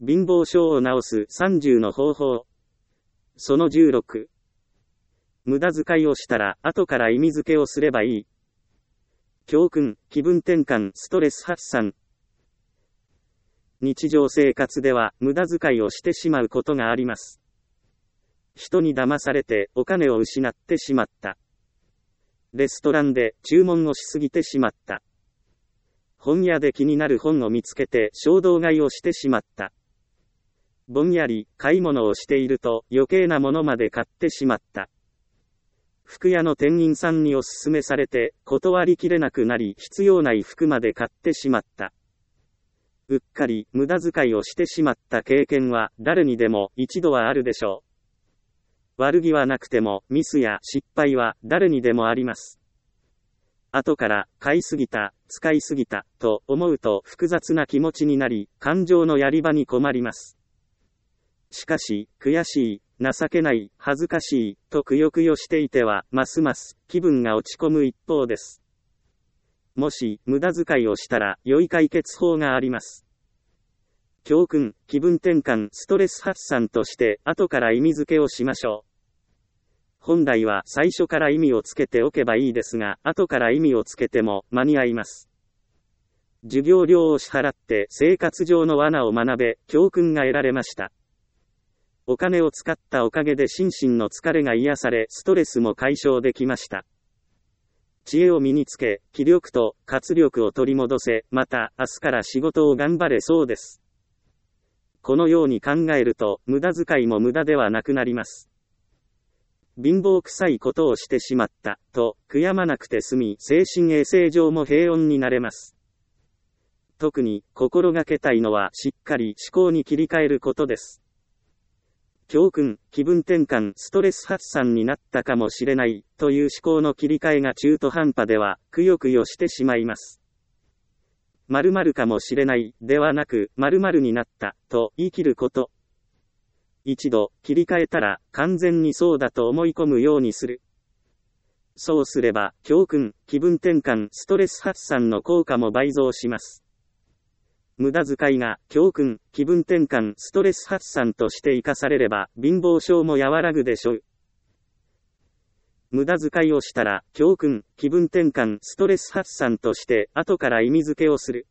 貧乏症を治す30の方法。その16。無駄遣いをしたら後から意味付けをすればいい。教訓、気分転換、ストレス発散。日常生活では無駄遣いをしてしまうことがあります。人に騙されてお金を失ってしまった。レストランで注文をしすぎてしまった。本屋で気になる本を見つけて衝動買いをしてしまった。ぼんやり買い物をしていると余計なものまで買ってしまった。服屋の店員さんにおすすめされて断りきれなくなり必要ない服まで買ってしまった。うっかり無駄遣いをしてしまった経験は誰にでも一度はあるでしょう。悪気はなくてもミスや失敗は誰にでもあります。後から買いすぎた、使いすぎたと思うと複雑な気持ちになり感情のやり場に困ります。しかし、悔しい、情けない、恥ずかしい、とくよくよしていては、ますます気分が落ち込む一方です。もし、無駄遣いをしたら、良い解決法があります。教訓、気分転換、ストレス発散として、後から意味付けをしましょう。本来は最初から意味をつけておけばいいですが、後から意味をつけても間に合います。授業料を支払って生活上の罠を学べ、教訓が得られました。お金を使ったおかげで心身の疲れが癒され、ストレスも解消できました。知恵を身につけ、気力と活力を取り戻せ、また明日から仕事を頑張れそうです。このように考えると、無駄遣いも無駄ではなくなります。貧乏臭いことをしてしまった、と悔やまなくて済み、精神衛生上も平穏になれます。特に心がけたいのはしっかり思考に切り替えることです。教訓、気分転換、ストレス発散になったかもしれない、という思考の切り替えが中途半端では、くよくよしてしまいます。〇〇かもしれない、ではなく、〇〇になった、と言い切ること。一度、切り替えたら、完全にそうだと思い込むようにする。そうすれば、教訓、気分転換、ストレス発散の効果も倍増します。無駄遣いが、教訓、気分転換、ストレス発散として生かされれば、貧乏症も和らぐでしょう。無駄遣いをしたら、教訓、気分転換、ストレス発散として、後から意味付けをする。